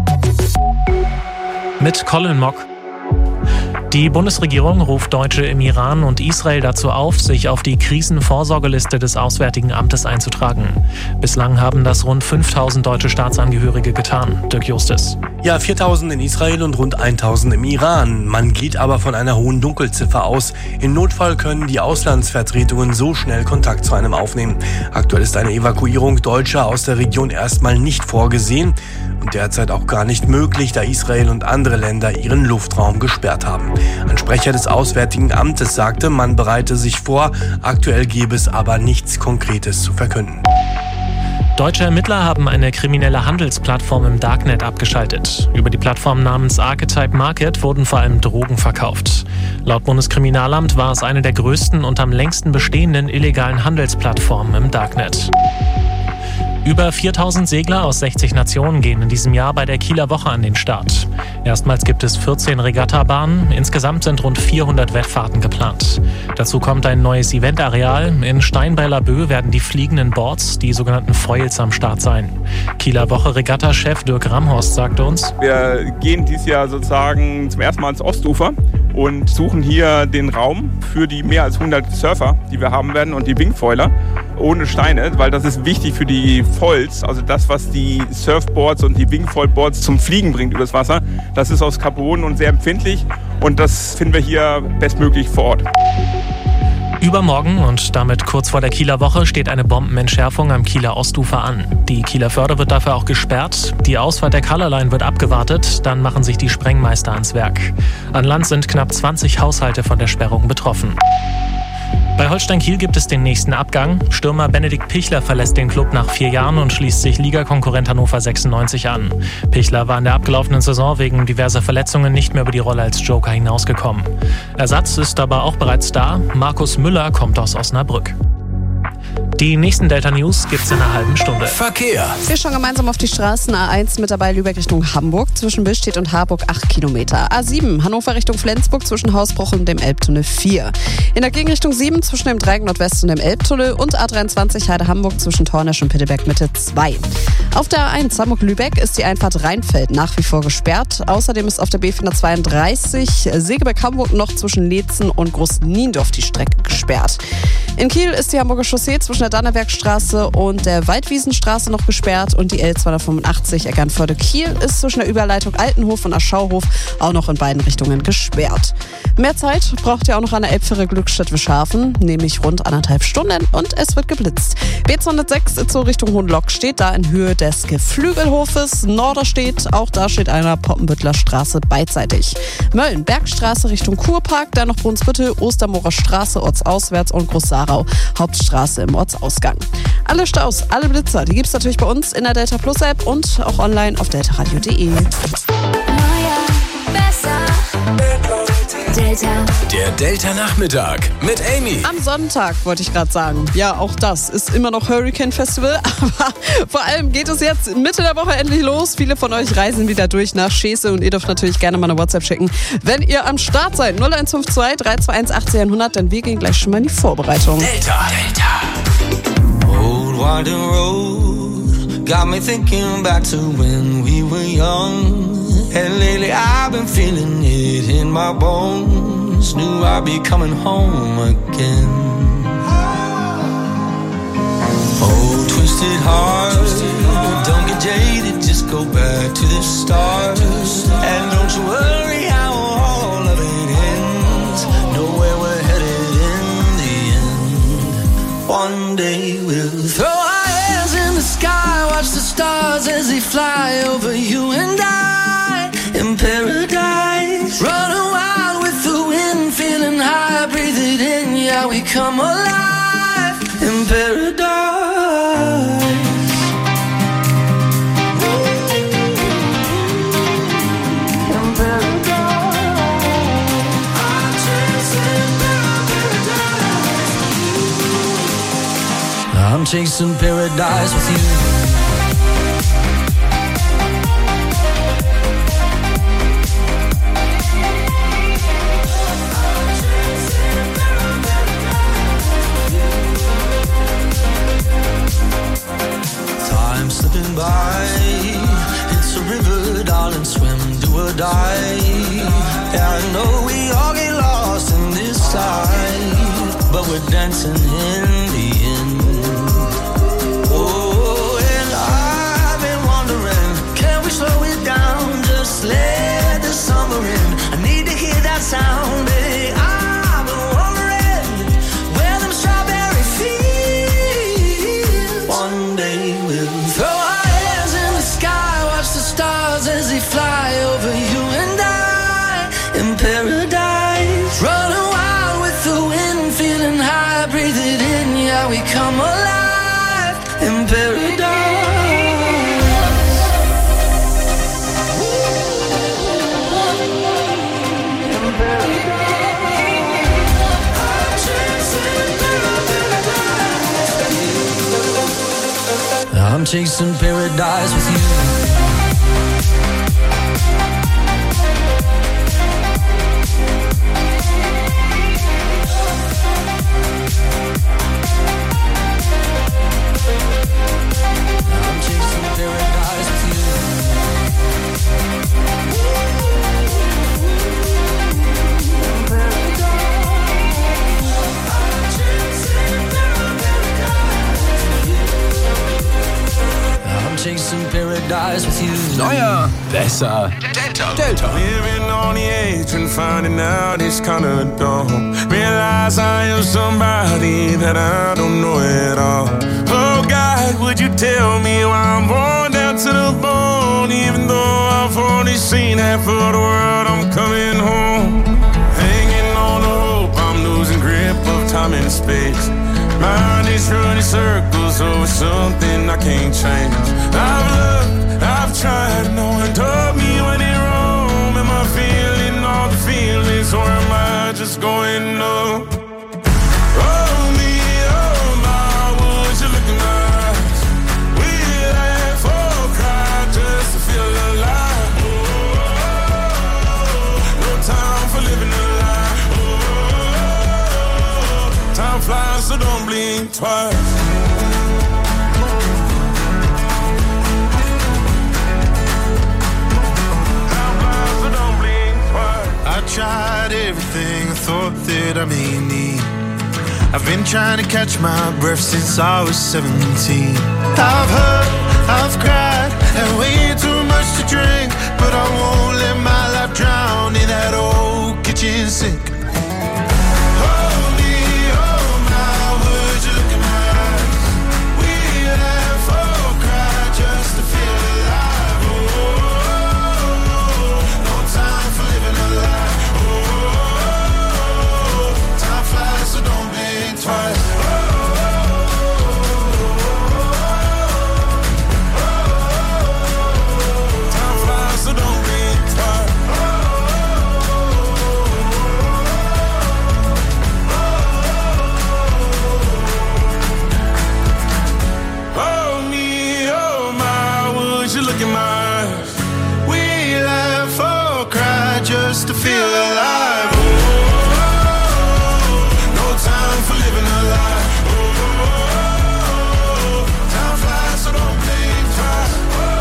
Mit Colin Mock. Die Bundesregierung ruft Deutsche im Iran und Israel dazu auf, sich auf die Krisenvorsorgeliste des Auswärtigen Amtes einzutragen. Bislang haben das rund 5.000 deutsche Staatsangehörige getan. Dirk Justus. Ja, 4.000 in Israel und rund 1.000 im Iran. Man geht aber von einer hohen Dunkelziffer aus. Im Notfall können die Auslandsvertretungen so schnell Kontakt zu einem aufnehmen. Aktuell ist eine Evakuierung Deutscher aus der Region erstmal nicht vorgesehen und derzeit auch gar nicht möglich, da Israel und andere Länder ihren Luftraum gesperrt haben. Ein Sprecher des Auswärtigen Amtes sagte, man bereite sich vor, aktuell gebe es aber nichts Konkretes zu verkünden. Deutsche Ermittler haben eine kriminelle Handelsplattform im Darknet abgeschaltet. Über die Plattform namens Archetype Market wurden vor allem Drogen verkauft. Laut Bundeskriminalamt war es eine der größten und am längsten bestehenden illegalen Handelsplattformen im Darknet. Über 4.000 Segler aus 60 Nationen gehen in diesem Jahr bei der Kieler Woche an den Start. Erstmals gibt es 14 Regattabahnen. Insgesamt sind rund 400 Wettfahrten geplant. Dazu kommt ein neues Eventareal. In Stein bei Laboe werden die fliegenden Boards, die sogenannten Foils, am Start sein. Kieler Woche Regatta-Chef Dirk Ramhorst sagte uns: Wir gehen dieses Jahr sozusagen zum ersten Mal ins Ostufer und suchen hier den Raum für die mehr als 100 Surfer, die wir haben werden und die Wingfoiler ohne Steine, weil das ist wichtig für die Foils, also das, was die Surfboards und die Wingfoilboards zum Fliegen bringt übers Wasser. Das ist aus Carbon und sehr empfindlich und das finden wir hier bestmöglich vor Ort. Übermorgen und damit kurz vor der Kieler Woche steht eine Bombenentschärfung am Kieler Ostufer an. Die Kieler Förde wird dafür auch gesperrt. Die Ausfahrt der Colorline wird abgewartet. Dann machen sich die Sprengmeister ans Werk. An Land sind knapp 20 Haushalte von der Sperrung betroffen. Bei Holstein Kiel gibt es den nächsten Abgang. Stürmer Benedikt Pichler verlässt den Klub nach 4 Jahren und schließt sich Ligakonkurrent Hannover 96 an. Pichler war in der abgelaufenen Saison wegen diverser Verletzungen nicht mehr über die Rolle als Joker hinausgekommen. Ersatz ist aber auch bereits da. Markus Müller kommt aus Osnabrück. Die nächsten Delta-News gibt's in einer halben Stunde. Verkehr. Wir schauen gemeinsam auf die Straßen. A1 mit dabei Lübeck Richtung Hamburg, zwischen Billstedt und Harburg 8 Kilometer. A7 Hannover Richtung Flensburg, zwischen Hausbruch und dem Elbtunnel 4. In der Gegenrichtung 7 zwischen dem Dreieck Nordwest und dem Elbtunnel und A23 Heide Hamburg zwischen Tornisch und Pittelberg Mitte 2. Auf der A1 Hamburg-Lübeck ist die Einfahrt Rheinfeld nach wie vor gesperrt. Außerdem ist auf der B432 Segeberg-Hamburg noch zwischen Leetzen und Groß-Niendorf die Strecke gesperrt. In Kiel ist die Hamburger Chaussee zwischen der Dannebergstraße und der Waldwiesenstraße noch gesperrt und die L285 Eckernförde-Kiel ist zwischen der Überleitung Altenhof und Aschauhof auch noch in beiden Richtungen gesperrt. Mehr Zeit braucht ihr auch noch an der Elbfähre Glückstadt-Wischhafen, nämlich rund 1,5 Stunden und es wird geblitzt. B206 zur Richtung Hohenlock steht da in Höhe des Geflügelhofes. Norderstedt, auch da steht einer Poppenbüttler Straße beidseitig. Mölln, Bergstraße Richtung Kurpark, dann noch Brunsbüttel, Ostermoorer Straße ortsauswärts und Groß-Sarau, Hauptstraße im Ortsausgang. Alle Staus, alle Blitzer, die gibt's natürlich bei uns in der Delta Plus App und auch online auf deltaradio.de. Delta. Der Delta-Nachmittag mit Amy. Am Sonntag wollte ich gerade sagen. Ja, auch das ist immer noch Hurricane Festival, aber vor allem geht es jetzt Mitte der Woche endlich los. Viele von euch reisen wieder durch nach Schese und ihr dürft natürlich gerne mal eine WhatsApp schicken, wenn ihr am Start seid. 0152 321 18100, denn wir gehen gleich schon mal in die Vorbereitung. Delta. Old winding road got me thinking back to when we were young. And lately I've been feeling it in my bones. Knew I'd be coming home again. Oh, twisted heart, don't get jaded, just go back to the start. And don't you worry how all of it ends. Know where we're headed in the end. One day we'll throw our hands in the sky, watch the stars as they fly over you and I. In paradise, running wild with the wind, feeling high, breathe it in, yeah, we come alive in paradise. In paradise, I'm chasing paradise. I'm chasing paradise with you. Slipping by, it's a river, darling, swim, do or die. Yeah, I know we all get lost in this life, but we're dancing in the end. Oh, and I've been wondering, can we slow it down, just let the summer in. I need to hear that sound, hey, I've been wondering where them strawberry fields. One day we'll throw our hands in the sky, watch the stars as they fly over you and I in paradise. Running wild with the wind, feeling high, breathe it in, yeah, we come alive in paradise. I'm chasing paradise with you. I'm chasing paradise with you. paradise in paradise with you. Neuer, besser, Delta. Living on the edge and finding out it's kinda dumb. Realize I am somebody that I don't know at all. Oh God, would you tell me why I'm born down to the bone? Even though I've only seen half of the world, I'm coming home. Hanging on the hope, I'm losing grip of time and space. Mind is running circles over something I can't change. I've looked, I've tried, no one told me when in Rome. Am I feeling all the feelings, or am I just going numb? Oh me, oh my, would you look in my eyes? We laugh or cry just to feel alive. Oh, no time for living a lie. Oh, time flies, so don't blink twice. I tried everything I thought that I may need. I've been trying to catch my breath since I was 17. I've hurt, I've cried, and way too much to drink, but I won't let my life drown in that old kitchen sink. Hold me, oh my, would you look in my eyes? We laugh or cry just to feel alive. Oh, no time for living a lie. So don't blink twice. Time flies, so don't blink twice. Oh me, oh my, would you look in my eyes? We laugh or cry just to feel alive. Time for living a lie. Oh, time flies, so don't blink twice.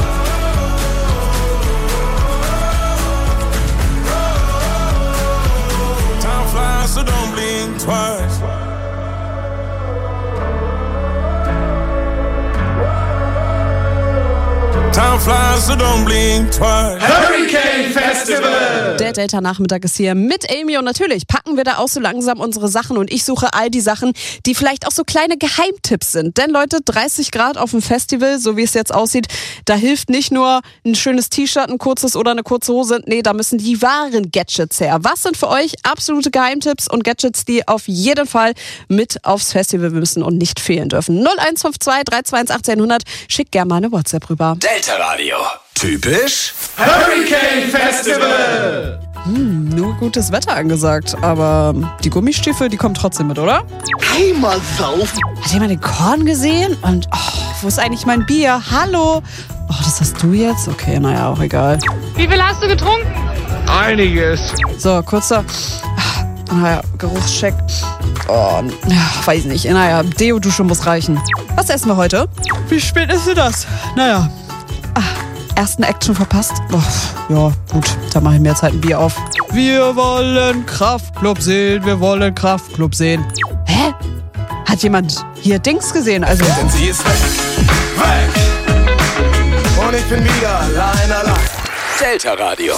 Oh, time flies, so don't blink twice. Time flies, so don't blink twice. Hurricane Festival! Der Delta-Nachmittag ist hier mit Amy und natürlich packen wir da auch so langsam unsere Sachen und ich suche all die Sachen, die vielleicht auch so kleine Geheimtipps sind. Denn Leute, 30 Grad auf dem Festival, so wie es jetzt aussieht, da hilft nicht nur ein schönes T-Shirt, ein kurzes oder eine kurze Hose. Nee, da müssen die wahren Gadgets her. Was sind für euch absolute Geheimtipps und Gadgets, die auf jeden Fall mit aufs Festival müssen und nicht fehlen dürfen? 0152 321 1800. Schickt gerne mal eine WhatsApp rüber. Delta Radio. Typisch Hurricane Festival. Nur gutes Wetter angesagt, aber die Gummistiefel, die kommen trotzdem mit, oder? Einmal saufen. Hat jemand den Korn gesehen? Und wo ist eigentlich mein Bier? Hallo? Oh, das hast du jetzt? Okay, naja, auch egal. Wie viel hast du getrunken? Einiges. So, kurzer Geruchscheck. Oh, weiß nicht. Naja, Deo-Dusche muss reichen. Was essen wir heute? Wie spät ist denn das? Naja. Ersten Action verpasst? Oh, ja, gut, da mache ich mir jetzt halt ein Bier auf. Wir wollen Kraftklub sehen, wir wollen Kraftklub sehen. Hä? Hat jemand hier Dings gesehen? Also. Denn sie ist weg. Weg. Und ich bin wieder allein. Delta Radio.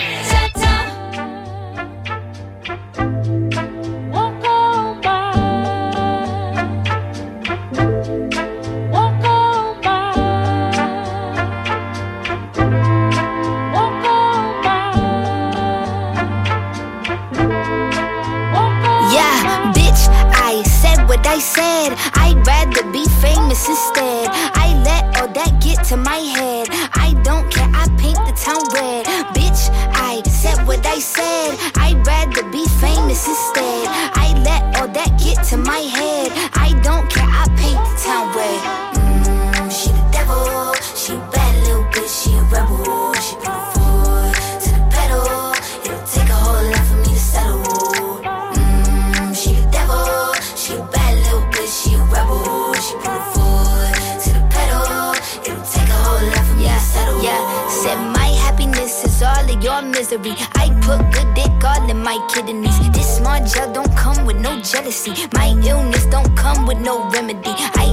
I said I'd rather be famous instead. I let all that get to my head. I don't care, I paint the town red. Bitch, I said what I said. I'd rather be famous instead. I let all that get to my head. I don't care, I paint the town red. She the devil, she a bad little bitch, she a rebel. She put her foot to the pedal. It'll take a whole lot for me to settle. She the devil, she a bad little bitch, she a rebel. She put her foot to the pedal. It'll take a whole lot for me to settle. Yeah, said my happiness is all of your misery. I put good dick all in my kidneys. This small gel don't come with no jealousy. My illness don't come with no remedy. I am so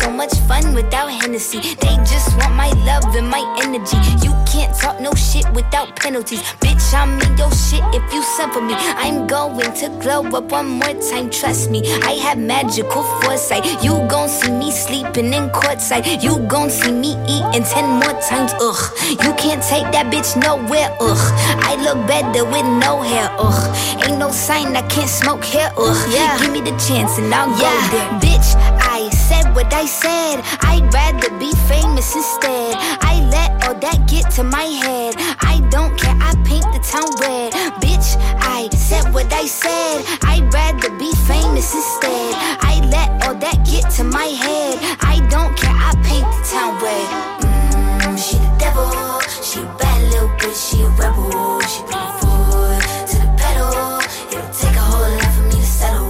so much fun without Hennessy. They just want my love and my energy. You can't talk no shit without penalties. Bitch, I'm in your shit if you send for me. I'm going to glow up one more time, trust me. I have magical foresight. You gon' see me sleeping in courtside. You gon' see me eating 10 more times, ugh. You can't take that bitch nowhere, ugh. I look better with no hair, ugh. Ain't no sign I can't smoke here, ugh. Yeah. Give me the chance and I'll go there. Bitch, I said what I said. I'd rather be famous instead. I let all that get to my head. I don't care, I paint the town red. Bitch, I said what I said. I'd rather be famous instead. I let all that get to my head. I don't care, I paint the town red. She the devil, she a bad little bitch, she a rebel. She put her foot to the pedal. It'll take a whole lot for me to settle.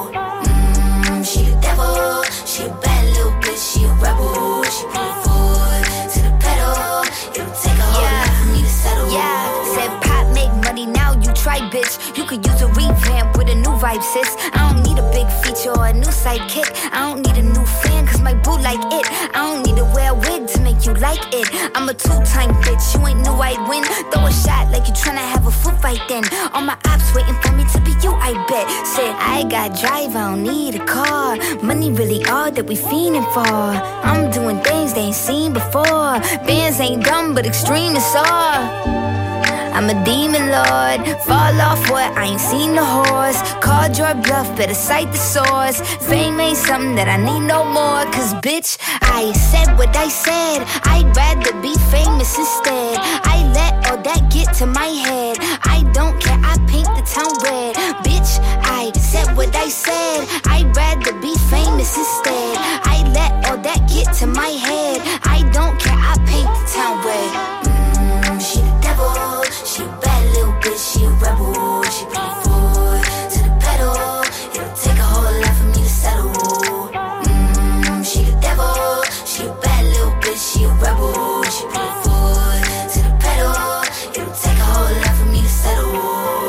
She the devil, she a bad little bitch, she a rebel. She put her foot to the pedal. It'll take a whole lot for me to settle. Yeah, said pop make money, now you try, bitch. You could use a revamp with a new vibe, sis. I don't need a big feature or a new sidekick. I don't need a new fan, cause my boo like it. I don't need to wear a wig to make you like it. I'm a two-time bitch, you ain't knew I'd win. Throw a shot like you tryna have a foot fight then. All my ops waiting for me to be you, I bet. Said I got drive, I don't need a car. Money really all that we fiending for. I'm doing things they ain't seen before. Bands ain't dumb, but extreme is all. I'm a demon lord, fall off what, I ain't seen the horse. Called your bluff, better cite the source. Fame ain't something that I need no more. Cause bitch, I said what I said. I'd rather be famous instead. I let all that get to my head. I don't care, I paint the town red. Bitch, I said what I said. I'd rather be famous instead. I let all that get to my head. I don't care, I paint the town red. She the devil, she a bad little bitch, she a rebel. She put her foot to the pedal. It'll take a whole lot for me to settle. She the devil, she a bad little bitch, she a rebel. She put her foot to the pedal. It'll take a whole lot for me to settle.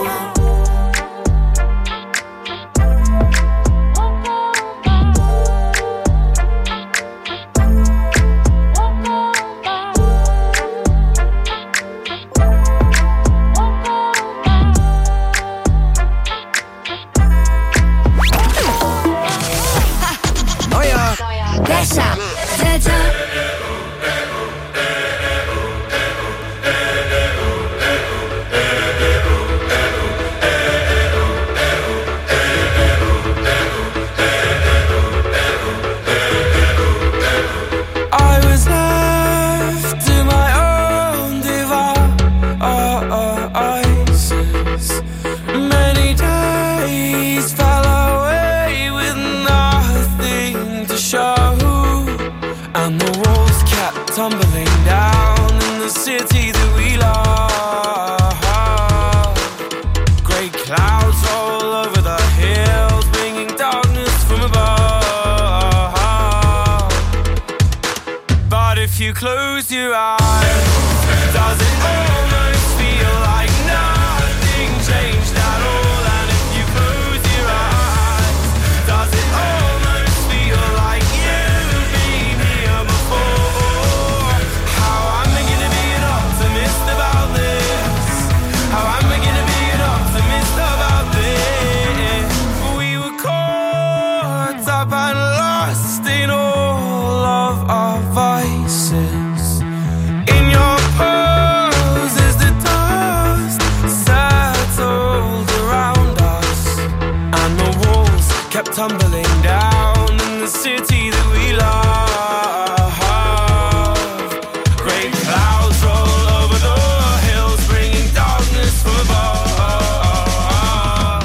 Tumbling down in the city that we love. Great clouds all over the hills, bringing darkness from above. But if you close your eyes, does it almost feel like nothing changed at all? And if you close your eyes, does it almost feel like you've been here before? About this, how am I gonna be an optimist about this? We were caught up and lost in all of our vices. In your pose as the dust settled around us, and the walls kept tumbling down in the city that we love. Great clouds roll over the hills, bringing darkness from above.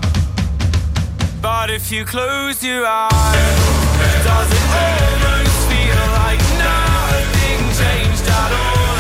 But if you close your eyes, does it almost feel like nothing changed at all?